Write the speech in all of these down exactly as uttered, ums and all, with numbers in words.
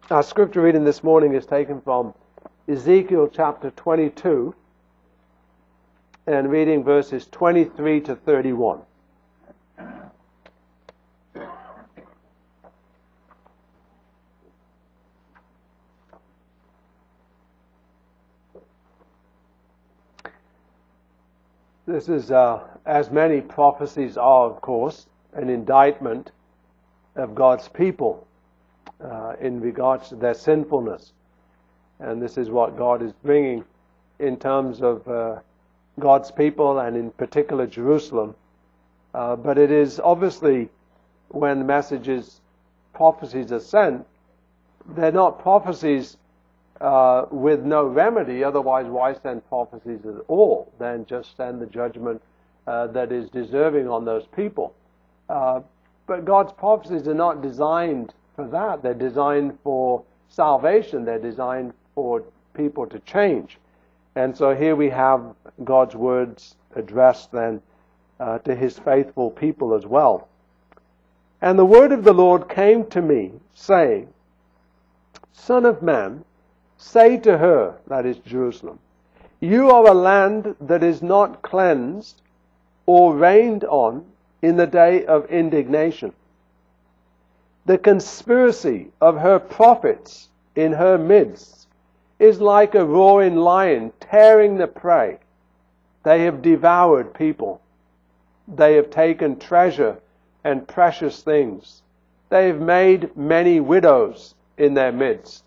Our scripture reading this morning is taken from Ezekiel chapter twenty-two and reading verses twenty-three to thirty-one. This is, uh, as many prophecies are, of course, an indictment of God's people uh, in regards to their sinfulness. And this is what God is bringing in terms of uh, God's people and in particular Jerusalem. Uh, but it is obviously when messages, prophecies are sent, they're not prophecies Uh, with no remedy. Otherwise, why send prophecies at all? Then just send the judgment uh, that is deserving on those people. Uh, but God's prophecies are not designed for that. They're designed for salvation. They're designed for people to change. And so here we have God's words addressed then uh, to His faithful people as well. And the word of the Lord came to me, saying, Son of man, say to her, that is Jerusalem, you are a land that is not cleansed or rained on in the day of indignation. The conspiracy of her prophets in her midst is like a roaring lion tearing the prey. They have devoured people. They have taken treasure and precious things. They have made many widows in their midst.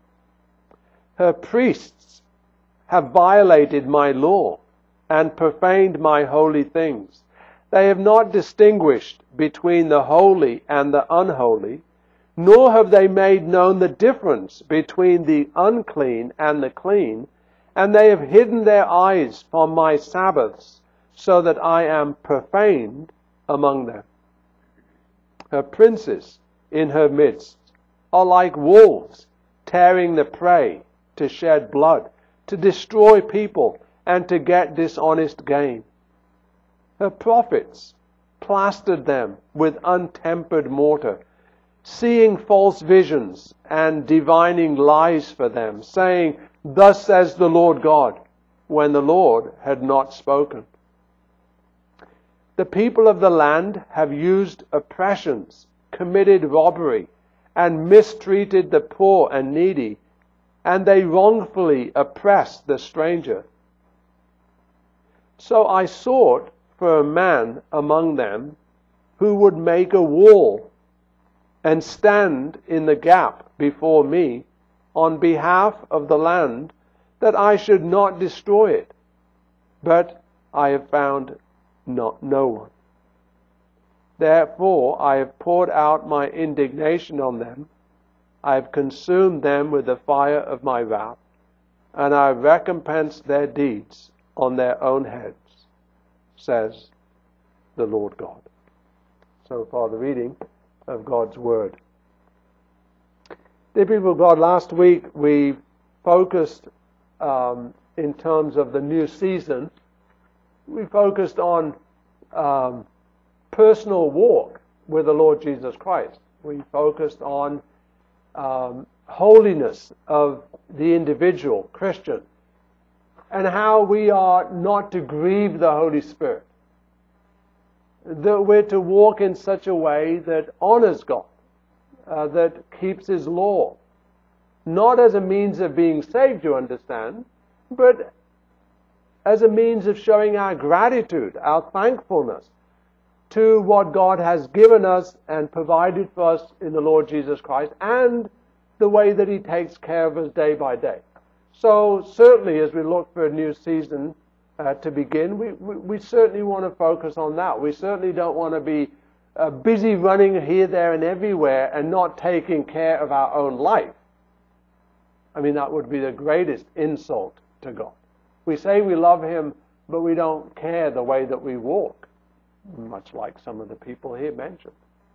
Her priests have violated my law and profaned my holy things. They have not distinguished between the holy and the unholy, nor have they made known the difference between the unclean and the clean, and they have hidden their eyes from my Sabbaths, so that I am profaned among them. Her princes in her midst are like wolves tearing the prey, to shed blood, to destroy people, and to get dishonest gain. Her prophets plastered them with untempered mortar, seeing false visions and divining lies for them, saying, Thus says the Lord God, when the Lord had not spoken. The people of the land have used oppressions, committed robbery, and mistreated the poor and needy, and they wrongfully oppressed the stranger. So I sought for a man among them who would make a wall and stand in the gap before me on behalf of the land, that I should not destroy it. But I have found not, no one. Therefore I have poured out my indignation on them. I have consumed them with the fire of my wrath, and I have recompensed their deeds on their own heads, says the Lord God. So far the reading of God's Word. Dear people of God, last week we focused um, in terms of the new season, we focused on um, personal walk with the Lord Jesus Christ. We focused on Um, holiness of the individual Christian, and how we are not to grieve the Holy Spirit, that we're to walk in such a way that honors God, uh, that keeps His law, not as a means of being saved, you understand, but as a means of showing our gratitude, our thankfulness to what God has given us and provided for us in the Lord Jesus Christ, and the way that He takes care of us day by day. So certainly as we look for a new season uh, to begin, we, we, we certainly want to focus on that. We certainly don't want to be uh, busy running here, there, and everywhere and not taking care of our own life. I mean, that would be the greatest insult to God. We say we love Him, but we don't care the way that we walk, much like some of the people here mentioned.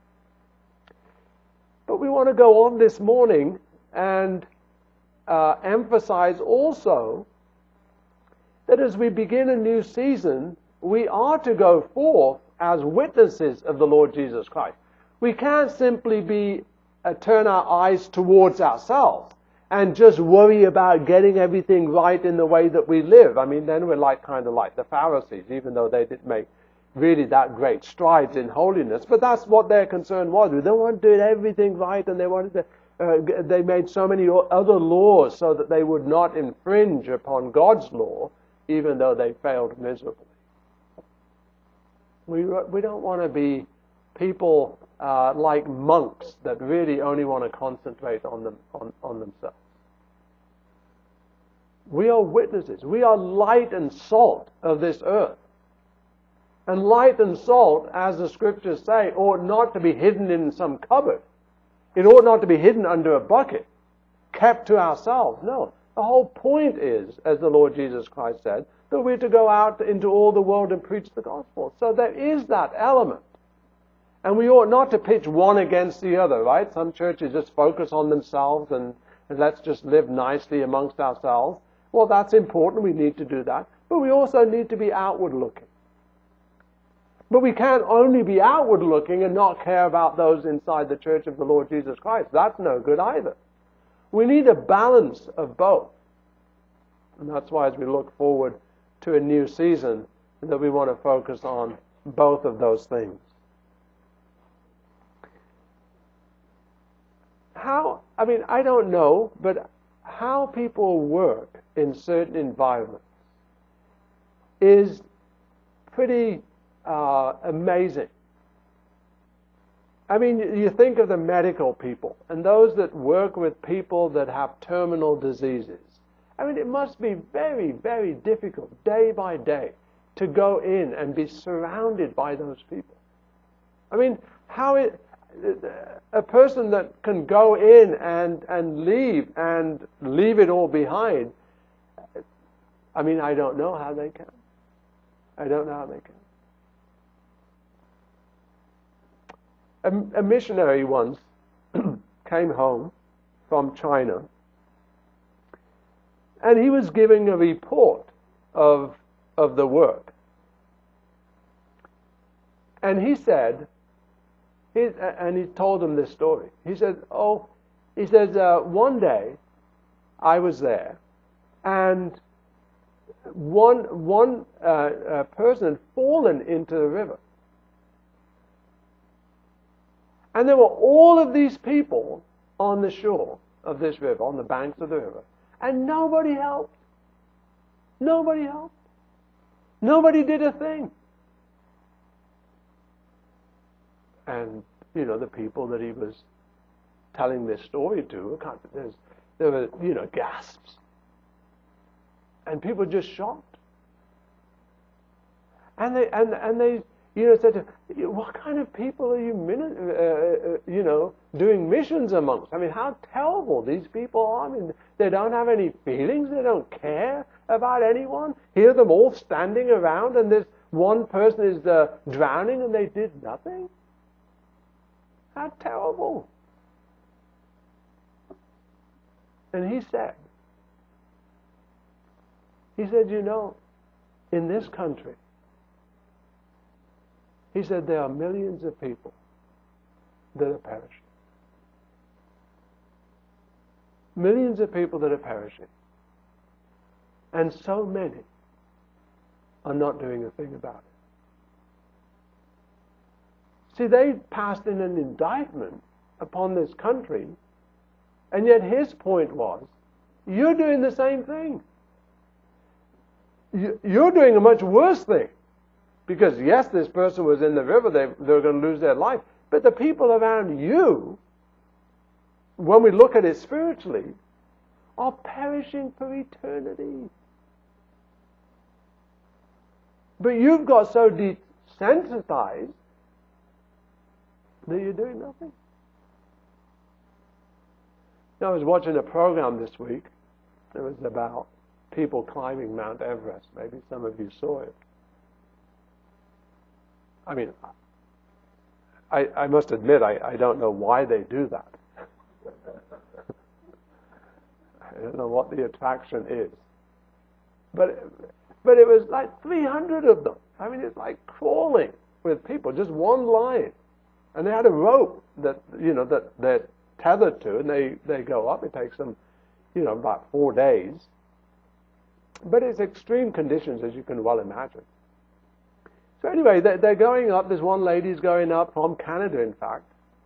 But we want to go on this morning and uh, emphasize also that as we begin a new season, we are to go forth as witnesses of the Lord Jesus Christ. We can't simply be uh, turn our eyes towards ourselves and just worry about getting everything right in the way that we live. I mean, then we're like kind of like the Pharisees, even though they didn't make really that great strides in holiness. But that's what their concern was. They wanted to do everything right, and they wanted to. Uh, they made so many other laws so that they would not infringe upon God's law, even though they failed miserably. We we don't want to be people uh, like monks that really only want to concentrate on them on, on themselves. We are witnesses. We are light and salt of this earth. And light and salt, as the scriptures say, ought not to be hidden in some cupboard. It ought not to be hidden under a bucket, kept to ourselves. No. The whole point is, as the Lord Jesus Christ said, that we're to go out into all the world and preach the gospel. So there is that element. And we ought not to pitch one against the other, right? Some churches just focus on themselves and, and let's just live nicely amongst ourselves. Well, that's important. We need to do that. But we also need to be outward looking. But we can't only be outward looking and not care about those inside the church of the Lord Jesus Christ. That's no good either. We need a balance of both. And that's why as we look forward to a new season, that we want to focus on both of those things. How, I mean, I don't know, but how people work in certain environments is pretty uh, amazing. I mean, you think of the medical people and those that work with people that have terminal diseases. I mean, it must be very, very difficult day by day to go in and be surrounded by those people. I mean, how it, a person that can go in and, and leave and leave it all behind, I mean, I don't know how they can. I don't know how they can. A, a missionary once came home from China, and he was giving a report of, of the work. And he said, he, and he told them this story. He said, oh, he says, uh, one day I was there, and one, one uh, uh, person had fallen into the river. And there were all of these people on the shore of this river, on the banks of the river, and nobody helped. Nobody helped. Nobody did a thing. And, you know, the people that he was telling this story to, there were, you know, gasps. And people just shocked. And they, and, and they, you know, said, what kind of people are you, uh, you know, doing missions amongst? I mean, how terrible these people are. I mean, they don't have any feelings. They don't care about anyone. Hear them all standing around, and this one person is uh, drowning, and they did nothing. How terrible. And he said, he said, you know, in this country, he said, there are millions of people that are perishing. Millions of people that are perishing. And so many are not doing a thing about it. See, they passed in an indictment upon this country, and yet his point was, you're doing the same thing. You're doing a much worse thing. Because, yes, this person was in the river, they, they were going to lose their life. But the people around you, when we look at it spiritually, are perishing for eternity. But you've got so desensitized that you're doing nothing. Now, I was watching a program this week. It was about people climbing Mount Everest. Maybe some of you saw it. I mean, I, I must admit, I, I don't know why they do that. I don't know what the attraction is. But, but it was like three hundred of them. I mean, it's like crawling with people, just one line. And they had a rope that, you know, that, that tethered to, and they, they go up. It takes them, you know, about four days. But it's extreme conditions, as you can well imagine. So anyway, they're, they're going up. There's one lady's going up from Canada, in fact.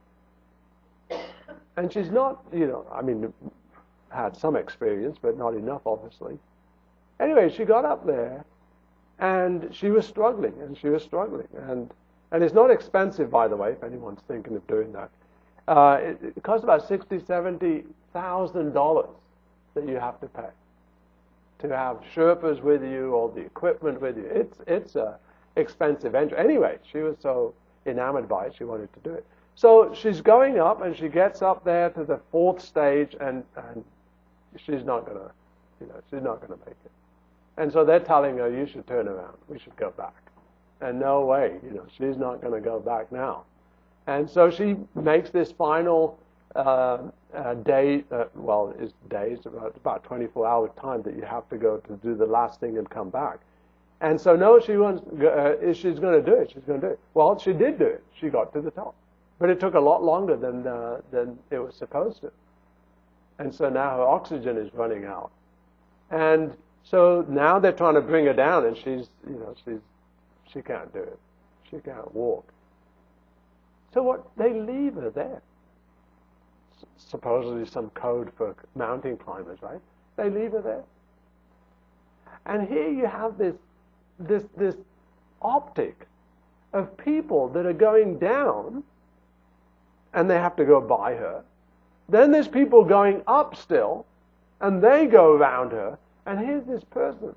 And she's not, you know, I mean, had some experience, but not enough, obviously. Anyway, she got up there, and she was struggling, and she was struggling. And and it's not expensive, by the way, if anyone's thinking of doing that. Uh, it, it costs about sixty, seventy thousand dollars that you have to pay to have Sherpas with you, all the equipment with you. It's it's a expensive entry. Anyway, she was so enamored by it, she wanted to do it. So she's going up, and she gets up there to the fourth stage, and, and she's not gonna, you know, she's not gonna make it. And so they're telling her, you should turn around. We should go back. And no way, you know, she's not going to go back now. And so she makes this final uh, uh, day, uh, well, it's days, about, about twenty-four hour time that you have to go to do the last thing and come back. And so no, she wants, uh, she's going to do it. She's going to do it. Well, she did do it. She got to the top. But it took a lot longer than uh, than it was supposed to. And so now her oxygen is running out. And so now they're trying to bring her down, and she's, you know, she's, she can't do it. She can't walk. So what? They leave her there. S- supposedly some code for mountain climbers, right? They leave her there. And here you have this, this, this optic of people that are going down, and they have to go by her. Then there's people going up still, and they go around her. And here's this person.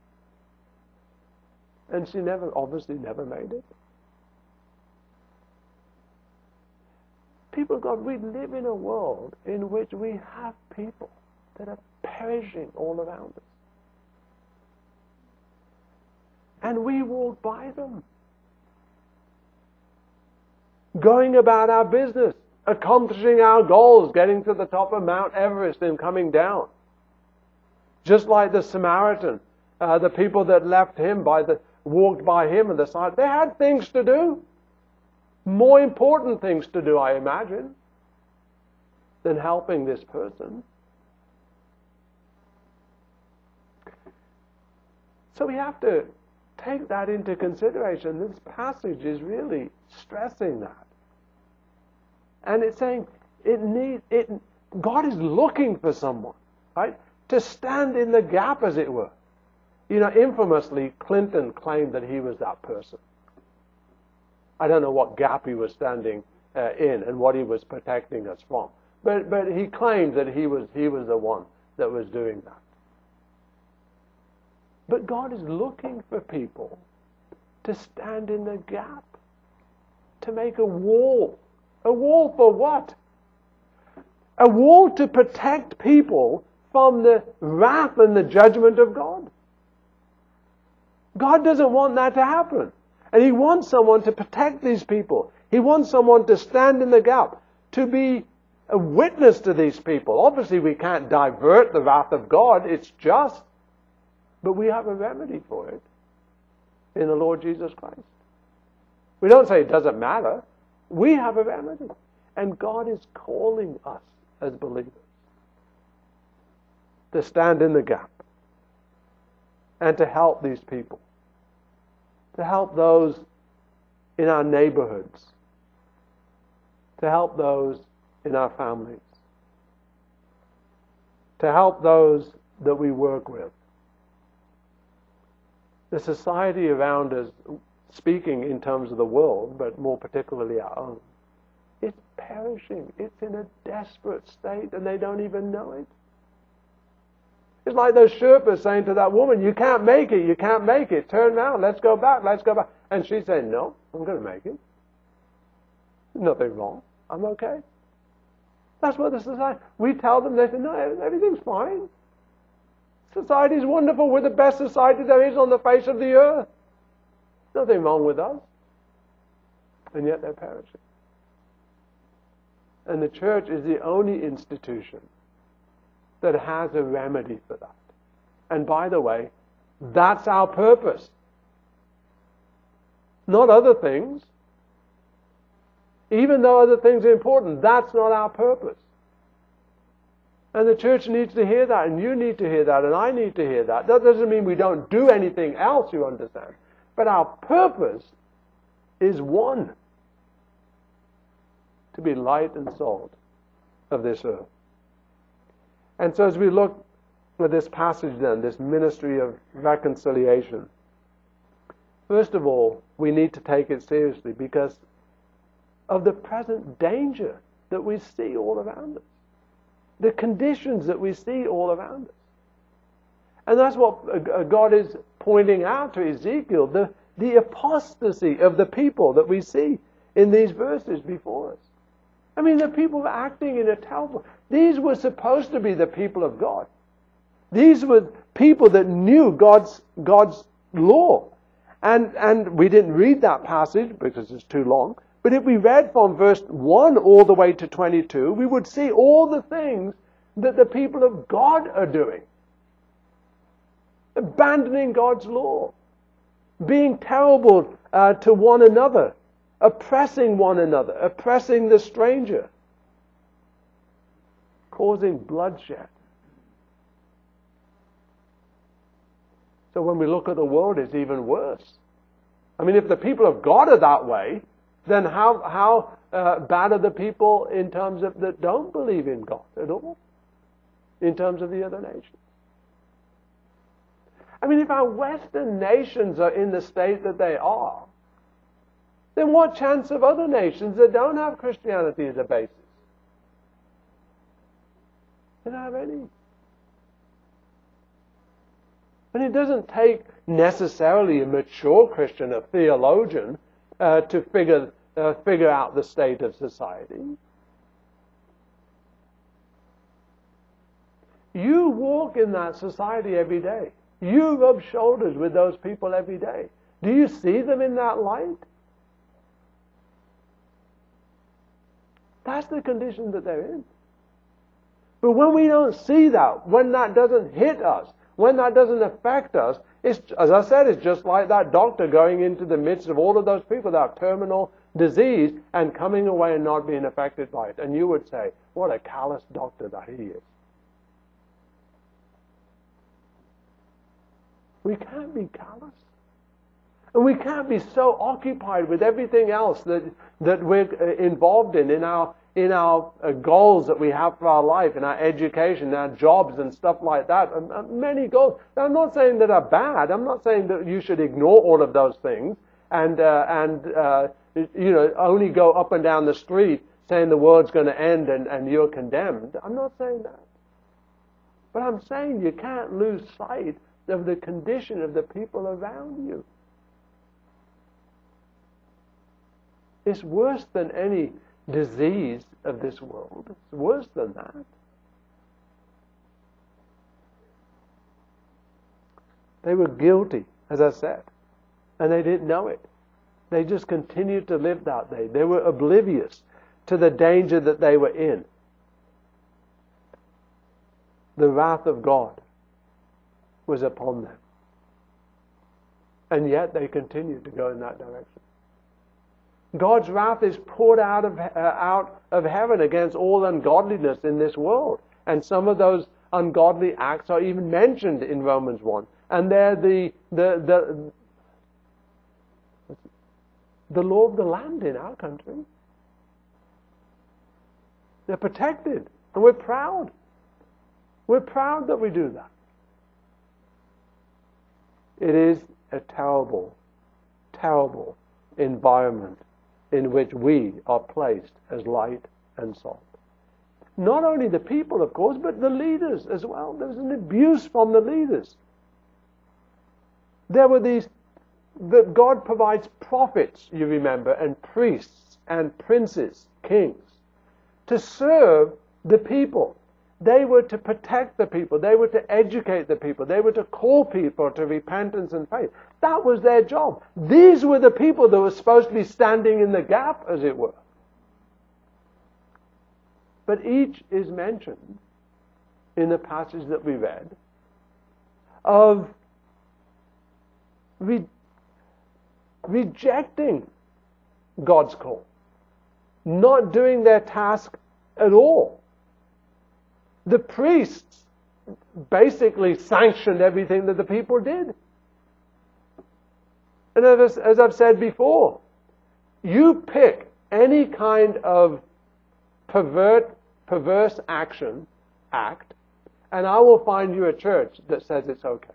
And she never, obviously never made it. People of God, we live in a world in which we have people that are perishing all around us. And we walk by them. Going about our business, accomplishing our goals, getting to the top of Mount Everest and coming down. Just like the Samaritan, uh, the people that left him by the, walked by him on the side, they had things to do. More important things to do, I imagine, than helping this person. So we have to take that into consideration. This passage is really stressing that. And it's saying it need, it, God is looking for someone, right? To stand in the gap, as it were. You know, infamously, Clinton claimed that he was that person. I don't know what gap he was standing uh, in and what he was protecting us from. But but he claimed that he was he was the one that was doing that. But God is looking for people to stand in the gap, to make a wall. A wall for what? A wall to protect people from the wrath and the judgment of God. God doesn't want that to happen. And He wants someone to protect these people. He wants someone to stand in the gap, to be a witness to these people. Obviously, we can't divert the wrath of God. It's just. But we have a remedy for it in the Lord Jesus Christ. We don't say it doesn't matter. We have a remedy. And God is calling us as believers to stand in the gap and to help these people, to help those in our neighborhoods, to help those in our families, to help those that we work with. The society around us, speaking in terms of the world, but more particularly our own, it's perishing. It's in a desperate state, and they don't even know it. It's like those Sherpas saying to that woman, you can't make it, you can't make it, turn around, let's go back, let's go back. And she's saying, no, I'm going to make it. There's nothing wrong, I'm okay. That's what the society, we tell them, they say, no, everything's fine. Society's wonderful, we're the best society there is on the face of the earth. Nothing wrong with us. And yet they're perishing. And the church is the only institution that has a remedy for that. And by the way, that's our purpose. Not other things. Even though other things are important, that's not our purpose. And the church needs to hear that, and you need to hear that, and I need to hear that. That doesn't mean we don't do anything else, you understand. But our purpose is one: to be light and salt of this earth. And so as we look at this passage then, this ministry of reconciliation, first of all, we need to take it seriously because of the present danger that we see all around us. The conditions that we see all around us. And that's what God is pointing out to Ezekiel, the, the apostasy of the people that we see in these verses before us. I mean, the people are acting in a terrible... These were supposed to be the people of God. These were people that knew God's, God's law. And, and we didn't read that passage because it's too long. But if we read from verse one all the way to twenty-two, we would see all the things that the people of God are doing. Abandoning God's law. Being terrible uh, to one another. Oppressing one another. Oppressing the stranger. Causing bloodshed. So when we look at the world, it's even worse. I mean, if the people of God are that way, then how how uh, bad are the people in terms of that don't believe in God at all? In terms of the other nations. I mean, if our Western nations are in the state that they are, then what chance have other nations that don't have Christianity as a basis? They don't have any. And it doesn't take necessarily a mature Christian, a theologian, uh, to figure uh, figure out the state of society. You walk in that society every day. You rub shoulders with those people every day. Do you see them in that light? That's the condition that they're in. But when we don't see that, when that doesn't hit us, when that doesn't affect us, it's, as I said, it's just like that doctor going into the midst of all of those people that have terminal disease and coming away and not being affected by it. And you would say, what a callous doctor that he is. We can't be callous. And we can't be so occupied with everything else that, that we're involved in, in our in our uh, goals that we have for our life, in our education, our jobs and stuff like that. And, uh, many goals. Now, I'm not saying that are bad. I'm not saying that you should ignore all of those things and, uh, and uh, you know, only go up and down the street saying the world's going to end and, and you're condemned. I'm not saying that. But I'm saying you can't lose sight of the condition of the people around you. It's worse than any disease of this world. It's worse than that. They were guilty, as I said, and they didn't know it. They just continued to live that way. They were oblivious to the danger that they were in. The wrath of God was upon them. And yet they continued to go in that direction. God's wrath is poured out of, uh, out of heaven against all ungodliness in this world. And some of those ungodly acts are even mentioned in Romans one. And they're the, the, the, the law of the land in our country. They're protected. And we're proud. We're proud that we do that. It is a terrible, terrible environment in which we are placed as light and salt. Not only the people, of course, but the leaders as well. There was an abuse from the leaders. There were these, that God provides prophets, you remember, and priests and princes, kings, to serve the people. They were to protect the people. They were to educate the people. They were to call people to repentance and faith. That was their job. These were the people that were supposed to be standing in the gap, as it were. But each is mentioned in the passage that we read of re- rejecting God's call. not doing their task at all. The priests basically sanctioned everything that the people did. And as, as I've said before, you pick any kind of pervert, perverse action, act, and I will find you a church that says it's okay.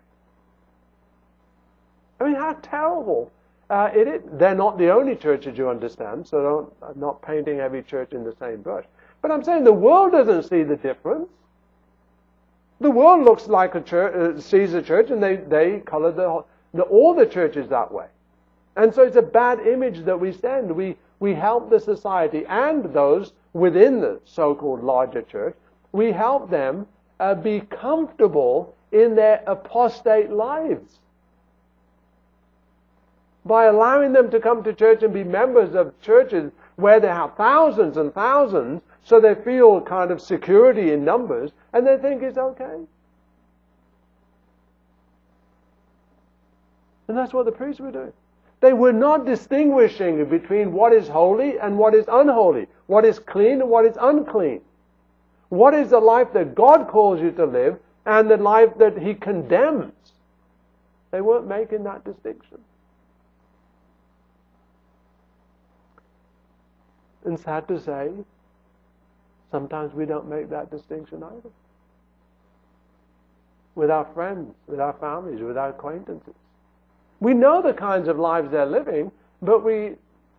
I mean, how terrible uh, it is. They're not the only churches, you understand, so don't, I'm not painting every church in the same brush. But I'm saying the world doesn't see the difference. The world looks like a church, uh, sees a church, and they, they color the, the, all the churches that way. And so it's a bad image that we send. We, we help the society and those within the so-called larger church, we help them uh, be comfortable in their apostate lives. By allowing them to come to church and be members of churches where they have thousands and thousands, so they feel kind of security in numbers, and they think it's okay. And that's what the priests were doing. They were not distinguishing between what is holy and what is unholy, what is clean and what is unclean. What is the life that God calls you to live and the life that He condemns? They weren't making that distinction. And sad to say, sometimes we don't make that distinction either. With our friends, with our families, with our acquaintances. We know the kinds of lives they're living, but we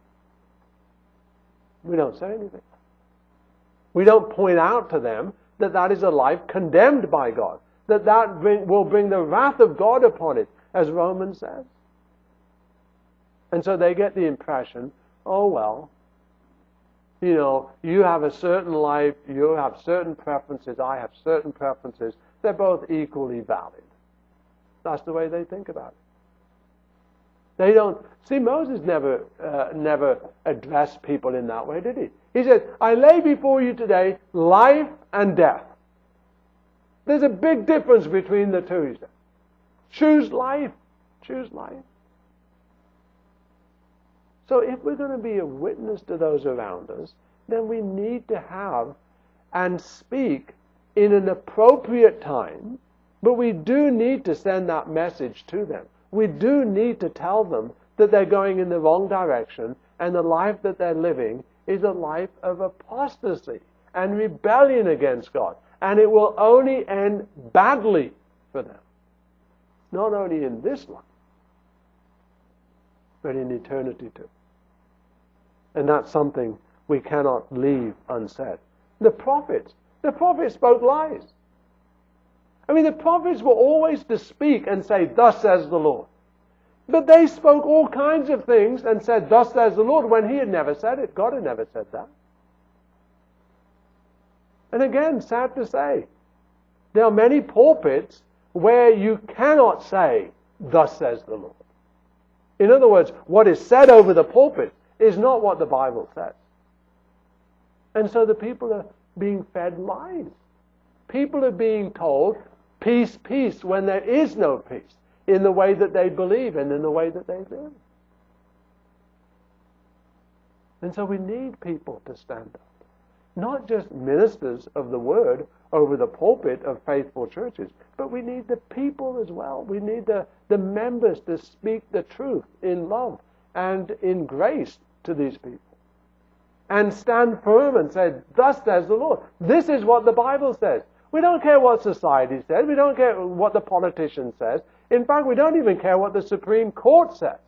we don't say anything. We don't point out to them that that is a life condemned by God, that that bring, will bring the wrath of God upon it, as Romans says. And so they get the impression, oh well, you know, you have a certain life, you have certain preferences, I have certain preferences, they're both equally valid. That's the way they think about it. They don't, see, Moses never uh, never addressed people in that way, did he? He said, I lay before you today life and death. There's a big difference between the two, he said. Choose life. Choose life. So if we're going to be a witness to those around us, then we need to have and speak in an appropriate time, but we do need to send that message to them. We do need to tell them that they're going in the wrong direction and the life that they're living is a life of apostasy and rebellion against God. And it will only end badly for them. Not only in this life, but in eternity too. And that's something we cannot leave unsaid. The prophets, the prophets spoke lies. I mean, the prophets were always to speak and say, thus says the Lord. But they spoke all kinds of things and said, thus says the Lord, when He had never said it. God had never said that. And again, sad to say, there are many pulpits where you cannot say, thus says the Lord. In other words, what is said over the pulpit is not what the Bible says. And so the people are being fed lies. People are being told, peace, peace, when there is no peace, in the way that they believe and in the way that they live. And so we need people to stand up. Not just ministers of the word over the pulpit of faithful churches, but we need the people as well. We need the, the members to speak the truth in love and in grace to these people. And stand firm and say, thus says the Lord. This is what the Bible says. We don't care what society says. We don't care what the politician says. In fact, we don't even care what the Supreme Court says.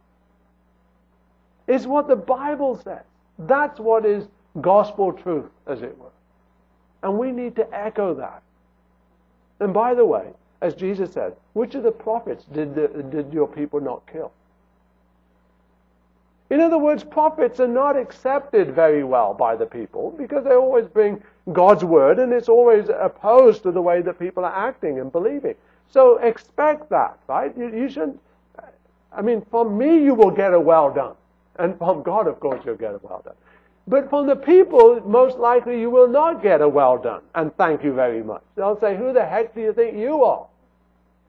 It's what the Bible says. That's what is gospel truth, as it were. And we need to echo that. And by the way, as Jesus said, which of the prophets did, the, did your people not kill? In other words, prophets are not accepted very well by the people because they always bring God's word and it's always opposed to the way that people are acting and believing. So expect that, right? You, you shouldn't, I mean, from me you will get a well done. And from God, of course, you'll get a well done. But from the people, most likely you will not get a well done and thank you very much. They'll say, who the heck do you think you are?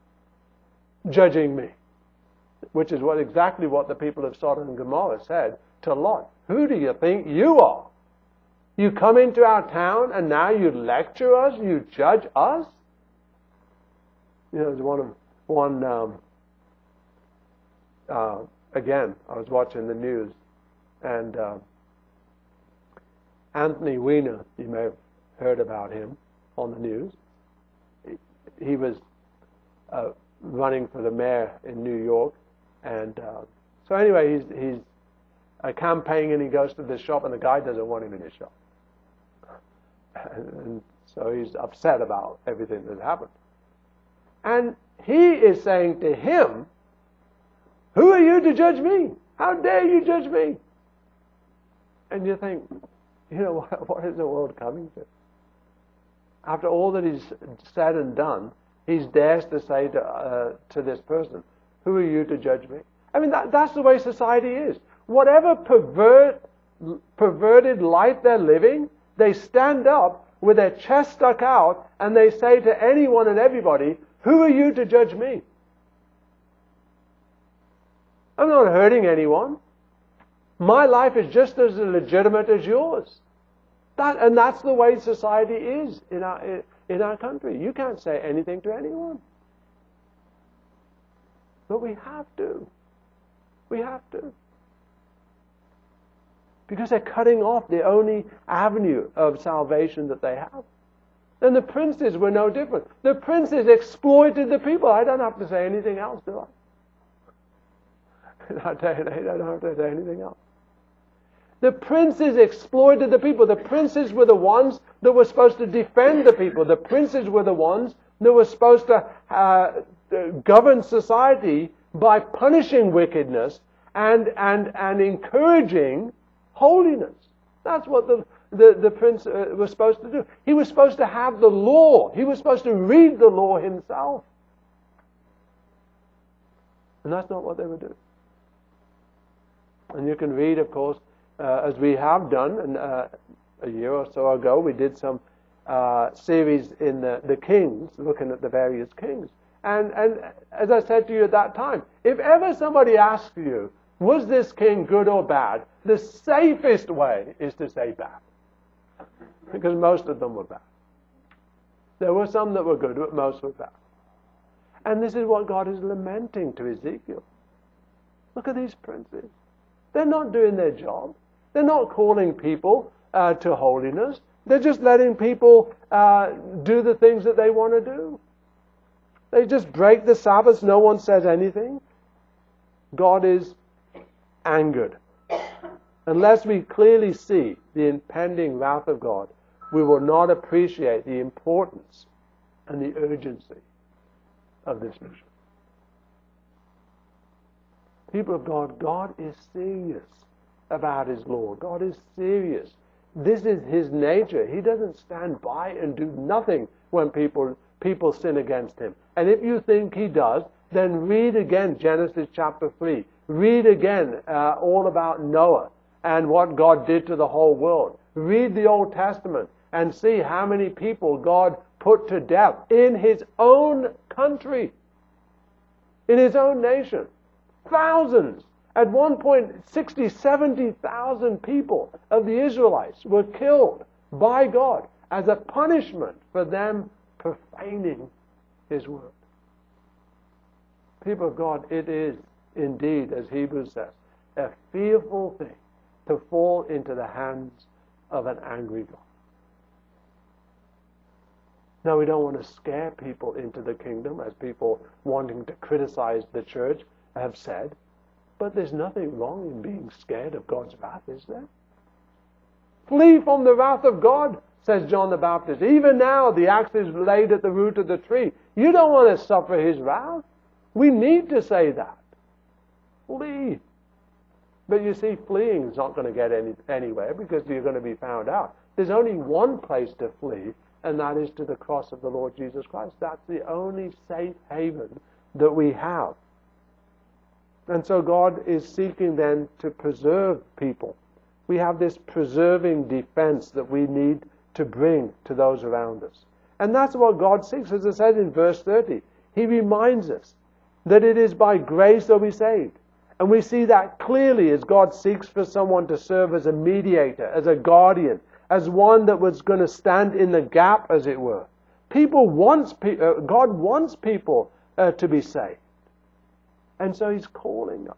Judging me. Which is what exactly what the people of Sodom and Gomorrah said to Lot, "Who do you think you are? You come into our town and now you lecture us, you judge us?" You know, there's one of one. Um, uh, again, I was watching the news, and uh, Anthony Weiner, you may have heard about him on the news. He, he was uh, running for the mayor in New York, and uh, so anyway, he's he's uh, campaigning, and he goes to this shop, and the guy doesn't want him in his shop, and, and so he's upset about everything that happened. And he is saying to him, "Who are you to judge me? How dare you judge me?" And you think, you know, what, what is the world coming to? After all that he's said and done, he dares to say to, uh, to this person, "Who are you to judge me?" I mean, that, that's the way society is. Whatever pervert, perverted life they're living, they stand up with their chest stuck out and they say to anyone and everybody, "Who are you to judge me? I'm not hurting anyone. My life is just as legitimate as yours." That, and that's the way society is in our, in our country. You can't say anything to anyone. But we have to. We have to. Because they're cutting off the only avenue of salvation that they have. And the princes were no different. The princes exploited the people. I don't have to say anything else, do I? I don't have to say anything else. The princes exploited the people. The princes were the ones that were supposed to defend the people. The princes were the ones that were supposed to uh, govern society by punishing wickedness and, and, and encouraging holiness. That's what the, the, the prince uh, was supposed to do. He was supposed to have the law. He was supposed to read the law himself. And that's not what they were doing. And you can read, of course, uh, as we have done, and uh, a year or so ago, we did some uh, series in the, the kings, looking at the various kings. And, and as I said to you at that time, if ever somebody asks you, was this king good or bad, the safest way is to say bad. Because most of them were bad. There were some that were good, but most were bad. And this is what God is lamenting to Ezekiel. Look at these princes. They're not doing their job. They're not calling people uh, to holiness. They're just letting people uh, do the things that they want to do. They just break the Sabbath. No one says anything. God is angered. Unless we clearly see the impending wrath of God, we will not appreciate the importance and the urgency of this mission. People of God, God is serious about His law. God is serious. This is His nature. He doesn't stand by and do nothing when people people sin against Him. And if you think He does, then read again Genesis chapter three. Read again uh, all about Noah and what God did to the whole world. Read the Old Testament and see how many people God put to death in His own country, in His own nation. Thousands. At one point, sixty, seventy thousand people of the Israelites were killed by God as a punishment for them profaning His word. People of God, it is indeed, as Hebrews says, a fearful thing to fall into the hands of an angry God. Now, we don't want to scare people into the kingdom, as people wanting to criticize the church have said, but there's nothing wrong in being scared of God's wrath, is there? Flee from the wrath of God, says John the Baptist. Even now the axe is laid at the root of the tree. You don't want to suffer His wrath. We need to say that. Flee. But you see, fleeing is not going to get any, anywhere because you're going to be found out. There's only one place to flee, and that is to the cross of the Lord Jesus Christ. That's the only safe haven that we have. And so God is seeking then to preserve people. We have this preserving defense that we need to bring to those around us. And that's what God seeks. As I said in verse thirty, He reminds us that it is by grace that we're saved. And we see that clearly as God seeks for someone to serve as a mediator, as a guardian, as one that was going to stand in the gap, as it were. People wants, uh, God wants people uh, to be saved. And so He's calling us.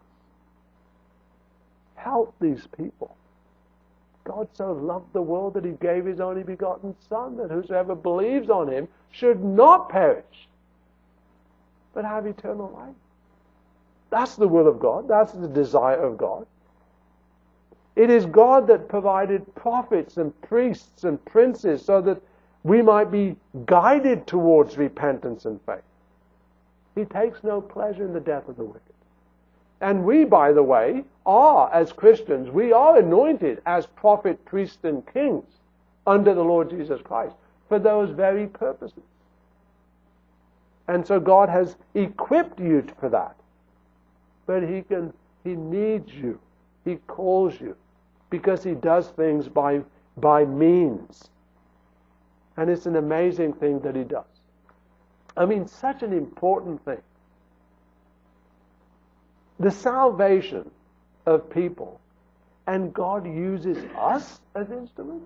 Help these people. God so loved the world that He gave His only begotten Son, that whosoever believes on Him should not perish, but have eternal life. That's the will of God. That's the desire of God. It is God that provided prophets and priests and princes so that we might be guided towards repentance and faith. He takes no pleasure in the death of the wicked. And we, by the way, are, as Christians, we are anointed as prophet, priest, and kings under the Lord Jesus Christ for those very purposes. And so God has equipped you for that. But He can, He needs you. He calls you because He does things by, by means. And it's an amazing thing that He does. I mean, such an important thing. The salvation of people, and God uses us as instruments.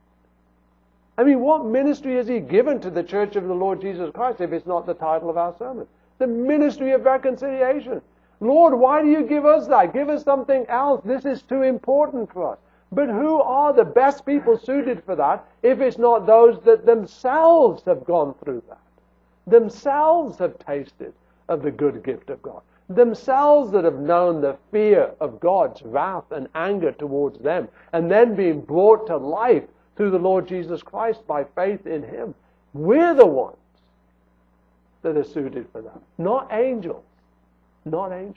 I mean, what ministry has He given to the Church of the Lord Jesus Christ if it's not the title of our sermon? The ministry of reconciliation. Lord, why do you give us that? Give us something else. This is too important for us. But who are the best people suited for that if it's not those that themselves have gone through that? Themselves have tasted of the good gift of God. Themselves that have known the fear of God's wrath and anger towards them, and then being brought to life through the Lord Jesus Christ by faith in Him. We're the ones that are suited for that. Not angels. Not angels.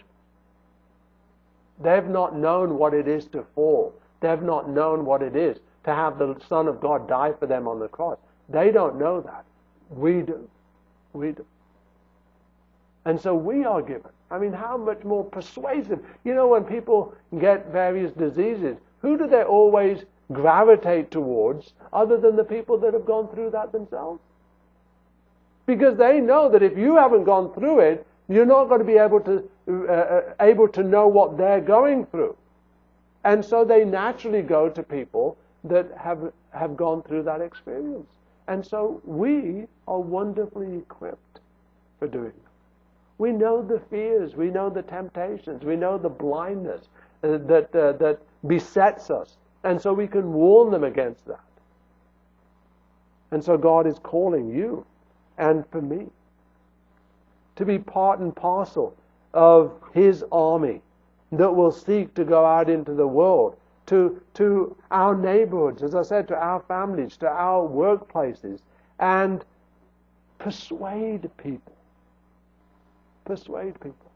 They've not known what it is to fall. They've not known what it is to have the Son of God die for them on the cross. They don't know that. We do. We do. And so we are given. I mean, how much more persuasive. You know, when people get various diseases, who do they always gravitate towards other than the people that have gone through that themselves? Because they know that if you haven't gone through it, you're not going to be able to uh, able to know what they're going through. And so they naturally go to people that have have gone through that experience. And so we are wonderfully equipped for doing that. We know the fears, we know the temptations, we know the blindness uh, that uh, that besets us. And so we can warn them against that. And so God is calling you and for me to be part and parcel of His army that will seek to go out into the world, to, to our neighborhoods, as I said, to our families, to our workplaces, and persuade people. Persuade people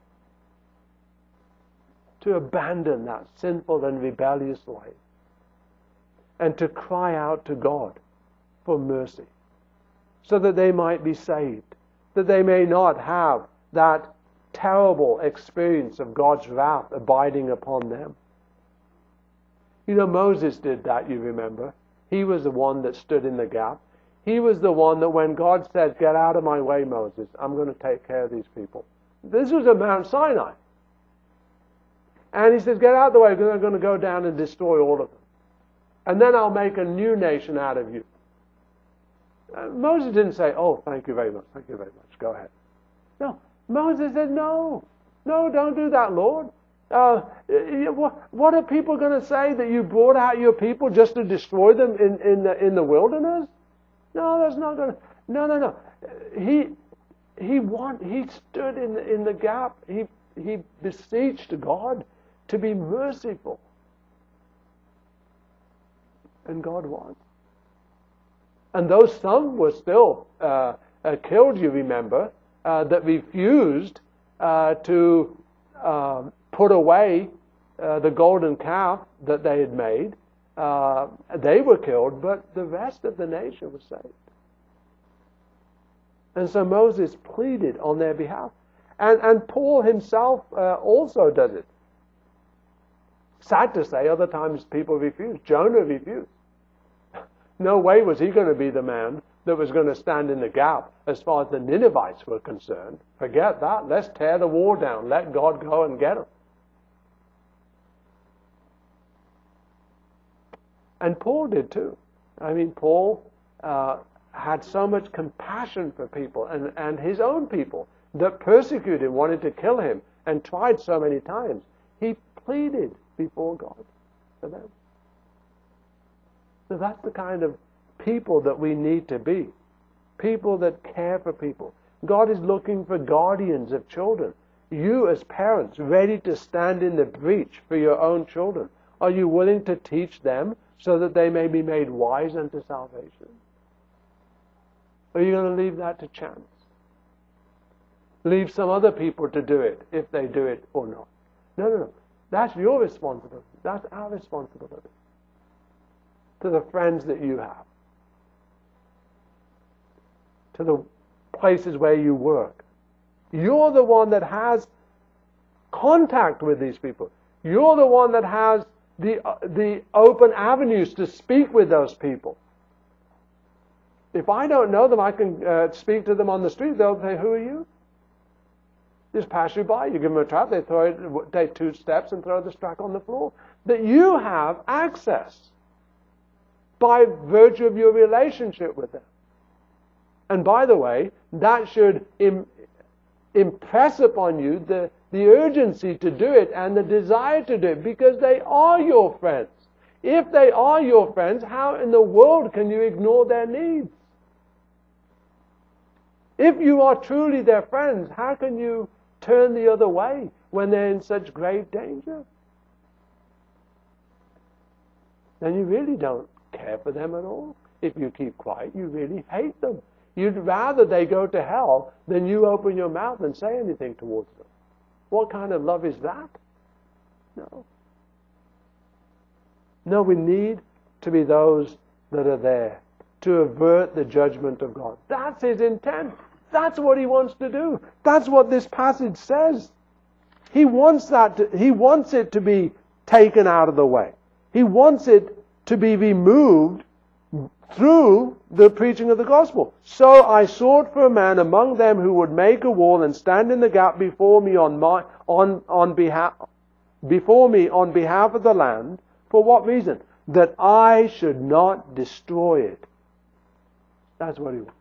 to abandon that sinful and rebellious life and to cry out to God for mercy so that they might be saved, that they may not have that terrible experience of God's wrath abiding upon them. You know, Moses did that, you remember. He was the one that stood in the gap. He was the one that when God said, "Get out of my way, Moses, I'm going to take care of these people." This was at Mount Sinai. And He says, "Get out of the way because I'm going to go down and destroy all of them. And then I'll make a new nation out of you." Uh, Moses didn't say, "Oh, thank you very much, thank you very much, go ahead." No, Moses said, "No, no, don't do that, Lord. Uh, what, what are people going to say that you brought out your people just to destroy them in, in, the, in the wilderness? No, that's not going to... No, no, no. He he want, he stood in the, in the gap. He, he beseeched God to be merciful. And God was. And though some were still uh, uh, killed, you remember, uh, that refused uh, to uh, put away uh, the golden calf that they had made, uh, they were killed, but the rest of the nation was saved. And so Moses pleaded on their behalf. And, and Paul himself uh, also does it. Sad to say, other times people refuse. Jonah refused. No way was he going to be the man that was going to stand in the gap as far as the Ninevites were concerned. Forget that. Let's tear the wall down. Let God go and get them. And Paul did too. I mean, Paul uh, had so much compassion for people and, and his own people that persecuted him, wanted to kill him, and tried so many times. He pleaded before God for them. So that's the kind of people that we need to be. People that care for people. God is looking for guardians of children. You as parents, ready to stand in the breach for your own children. Are you willing to teach them so that they may be made wise unto salvation? Or are you going to leave that to chance? Leave some other people to do it, if they do it or not. No, no, no. That's your responsibility. That's our responsibility. To the friends that you have. To the places where you work. You're the one that has contact with these people. You're the one that has the, uh, the open avenues to speak with those people. If I don't know them, I can uh, speak to them on the street. They'll say, who are you? Just pass you by. You give them a trap, they throw it, take two steps and throw the strap on the floor. That you have access by virtue of your relationship with them. And by the way, that should im- impress upon you the, the urgency to do it and the desire to do it, because they are your friends. If they are your friends, how in the world can you ignore their needs? If you are truly their friends, how can you turn the other way when they're in such grave danger? Then you really don't care for them at all. If you keep quiet, you really hate them. You'd rather they go to hell than you open your mouth and say anything towards them. What kind of love is that? No. No, we need to be those that are there to avert the judgment of God. That's His intent. That's what He wants to do. That's what this passage says. He wants that to, He wants it to be taken out of the way. He wants it to be removed through the preaching of the gospel. So I sought for a man among them who would make a wall and stand in the gap before me on my on on behalf before me on behalf of the land. For what reason? That I should not destroy it. That's what He wants.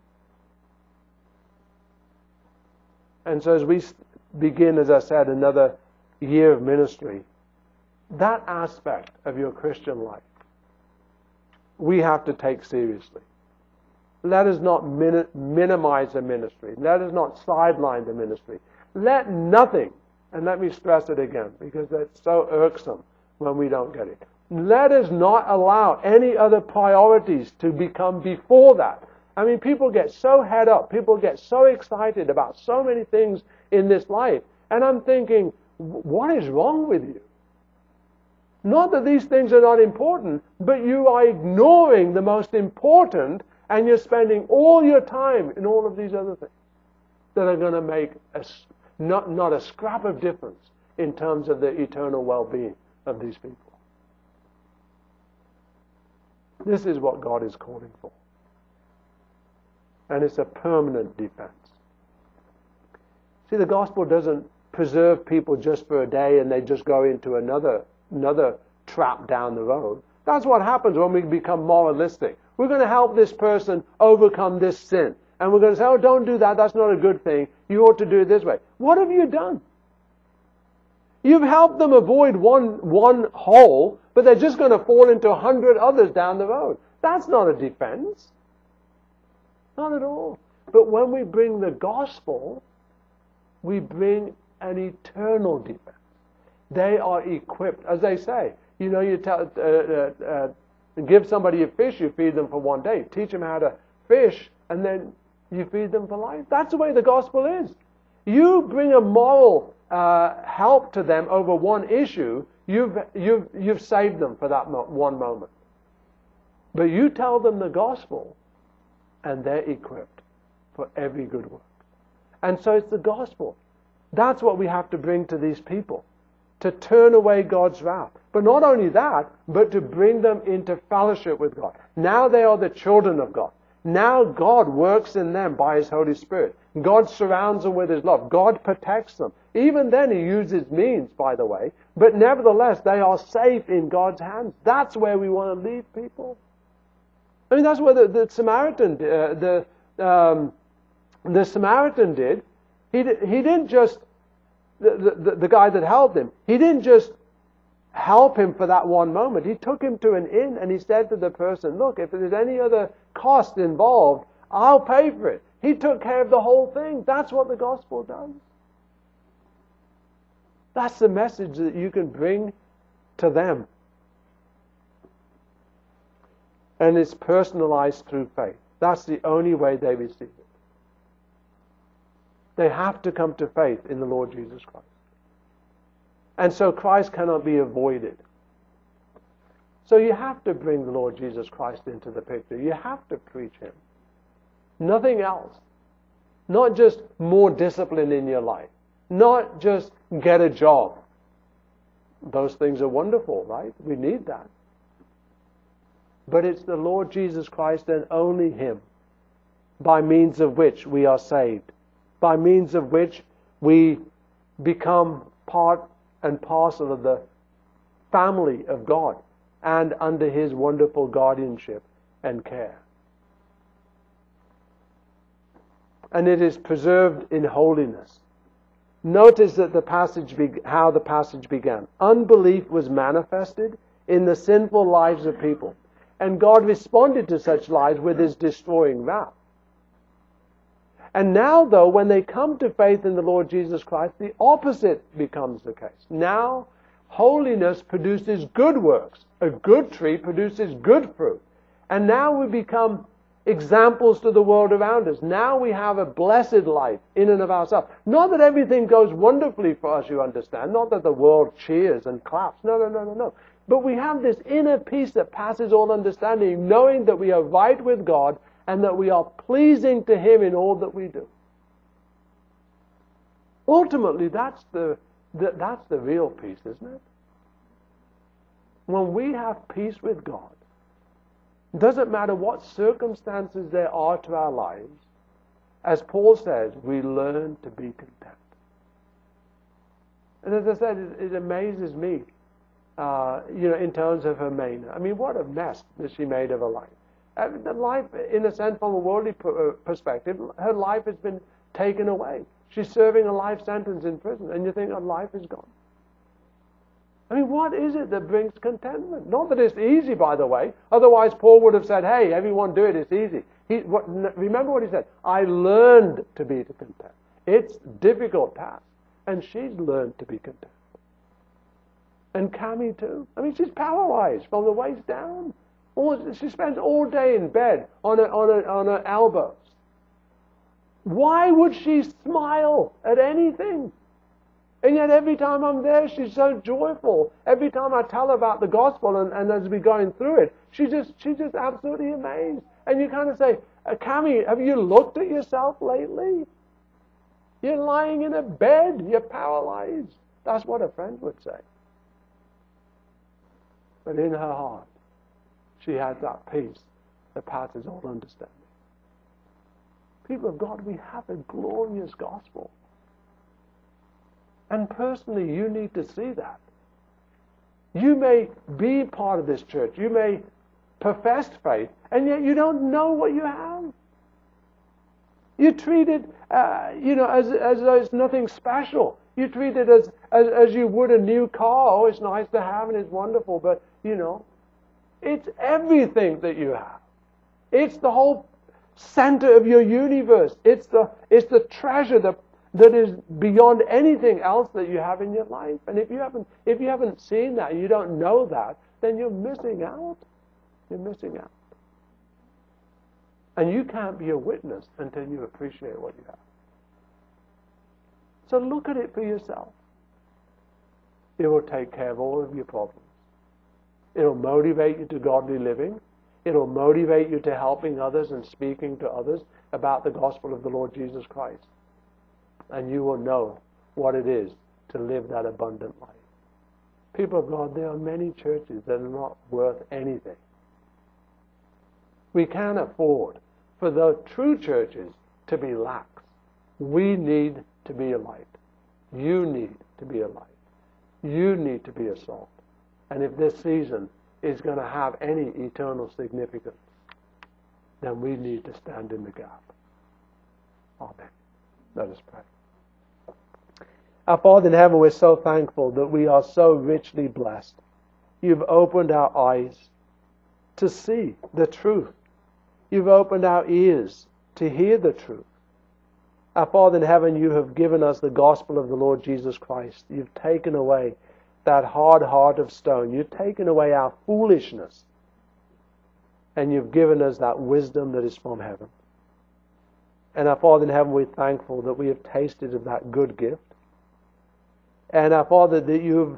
And so as we begin, as I said, another year of ministry, that aspect of your Christian life, we have to take seriously. Let us not min- minimize the ministry. Let us not sideline the ministry. Let nothing, and let me stress it again, because that's so irksome when we don't get it. Let us not allow any other priorities to become before that. I mean, people get so head up. People get so excited about so many things in this life. And I'm thinking, what is wrong with you? Not that these things are not important, but you are ignoring the most important, and you're spending all your time in all of these other things that are going to make a, not, not a scrap of difference in terms of the eternal well-being of these people. This is what God is calling for. And it's a permanent defense. See, the gospel doesn't preserve people just for a day and they just go into another another trap down the road. That's what happens when we become moralistic. We're going to help this person overcome this sin. And we're going to say, oh, don't do that. That's not a good thing. You ought to do it this way. What have you done? You've helped them avoid one, one hole, but they're just going to fall into a hundred others down the road. That's not a defense. Not at all. But when we bring the gospel, we bring an eternal defense. They are equipped, as they say. You know, you tell, uh, uh, uh, give somebody a fish, you feed them for one day. Teach them how to fish, and then you feed them for life. That's the way the gospel is. You bring a moral uh, help to them over one issue, you've you've you've saved them for that mo- one moment. But you tell them the gospel, and they're equipped for every good work. And so it's the gospel. That's what we have to bring to these people, to turn away God's wrath. But not only that, but to bring them into fellowship with God. Now they are the children of God. Now God works in them by His Holy Spirit. God surrounds them with His love. God protects them. Even then He uses means, by the way. But nevertheless, they are safe in God's hands. That's where we want to lead people. I mean, that's what the, the Samaritan, uh, the um, the Samaritan did. He he didn't just the, the the guy that helped him. He didn't just help him for that one moment. He took him to an inn and he said to the person, "Look, if there's any other cost involved, I'll pay for it." He took care of the whole thing. That's what the gospel does. That's the message that you can bring to them. And it's personalized through faith. That's the only way they receive it. They have to come to faith in the Lord Jesus Christ. And so Christ cannot be avoided. So you have to bring the Lord Jesus Christ into the picture. You have to preach Him. Nothing else. Not just more discipline in your life. Not just get a job. Those things are wonderful, right? We need that. But it's the Lord Jesus Christ and only Him, by means of which we are saved, by means of which we become part and parcel of the family of God and under His wonderful guardianship and care. And it is preserved in holiness. Notice that the passage be- how the passage began. Unbelief was manifested in the sinful lives of people. And God responded to such lives with His destroying wrath. And now, though, when they come to faith in the Lord Jesus Christ, the opposite becomes the case. Now, holiness produces good works. A good tree produces good fruit. And now we become examples to the world around us. Now we have a blessed life in and of ourselves. Not that everything goes wonderfully for us, you understand. Not that the world cheers and claps. No, no, no, no, no. But we have this inner peace that passes all understanding, knowing that we are right with God and that we are pleasing to Him in all that we do. Ultimately, that's the, the, that's the real peace, isn't it? When we have peace with God, it doesn't matter what circumstances there are to our lives, as Paul says, we learn to be content. And as I said, it, it amazes me. Uh, you know, in terms of her Mena. I mean, what a mess that she made of her life. I mean, the life, in a sense, from a worldly perspective, her life has been taken away. She's serving a life sentence in prison, and you think her life is gone. I mean, what is it that brings contentment? Not that it's easy, by the way. Otherwise, Paul would have said, hey, everyone do it, it's easy. He, what, remember what he said? I learned to be content. It's a difficult task, and she's learned to be content. And Cami too. I mean, she's paralyzed from the waist down. All, she spends all day in bed on her, on, her, on her elbows. Why would she smile at anything? And yet every time I'm there, she's so joyful. Every time I tell her about the gospel and, and as we're going through it, she's just, she's just absolutely amazed. And you kind of say, Cami, have you looked at yourself lately? You're lying in a bed. You're paralyzed. That's what a friend would say. But in her heart, she has that peace that passes all understanding. People of God, we have a glorious gospel. And personally, you need to see that. You may be part of this church. You may profess faith, and yet you don't know what you have. You treat it, uh, you know, as as though it's nothing special. You treat it as, as as you would a new car. Oh, it's nice to have and it's wonderful, but you know, it's everything that you have. It's the whole center of your universe. It's the it's the treasure that that is beyond anything else that you have in your life. And if you haven't if you haven't seen that, you don't know that, then you're missing out. You're missing out. And you can't be a witness until you appreciate what you have. So look at it for yourself. It will take care of all of your problems. It'll motivate you to godly living. It'll motivate you to helping others and speaking to others about the gospel of the Lord Jesus Christ. And you will know what it is to live that abundant life. People of God, there are many churches that are not worth anything. We can't afford for the true churches to be lax. We need to be a light. You need to be a light. You need to be a salt. And if this season is going to have any eternal significance, then we need to stand in the gap. Amen. Let us pray. Our Father in heaven, we're so thankful that we are so richly blessed. You've opened our eyes to see the truth. You've opened our ears to hear the truth. Our Father in heaven, you have given us the gospel of the Lord Jesus Christ. You've taken away that hard heart of stone. You've taken away our foolishness. And you've given us that wisdom that is from heaven. And our Father in heaven, we're thankful that we have tasted of that good gift. And our Father, that you've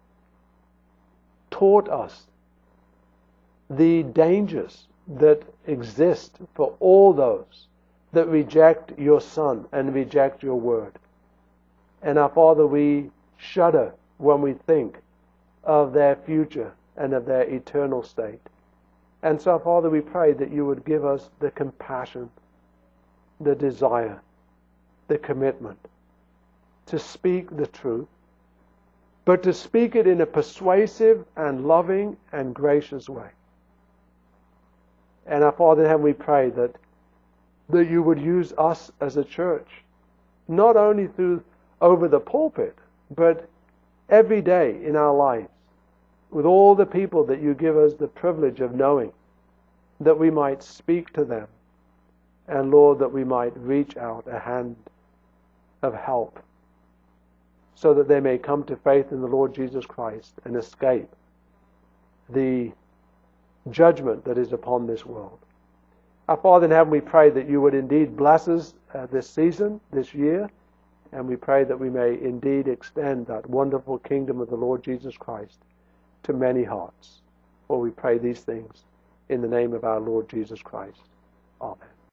taught us the dangers that exist for all those that reject your Son and reject your word. And our Father, we shudder when we think of their future and of their eternal state. And so, Father, we pray that you would give us the compassion, the desire, the commitment to speak the truth, but to speak it in a persuasive and loving and gracious way. And our Father in heaven, we pray that, that you would use us as a church, not only through over the pulpit, but every day in our lives, with all the people that you give us the privilege of knowing, that we might speak to them, and Lord, that we might reach out a hand of help, so that they may come to faith in the Lord Jesus Christ and escape the judgment that is upon this world. Our Father in heaven, we pray that you would indeed bless us uh, this season, this year, and we pray that we may indeed extend that wonderful kingdom of the Lord Jesus Christ to many hearts. For we pray these things in the name of our Lord Jesus Christ. Amen.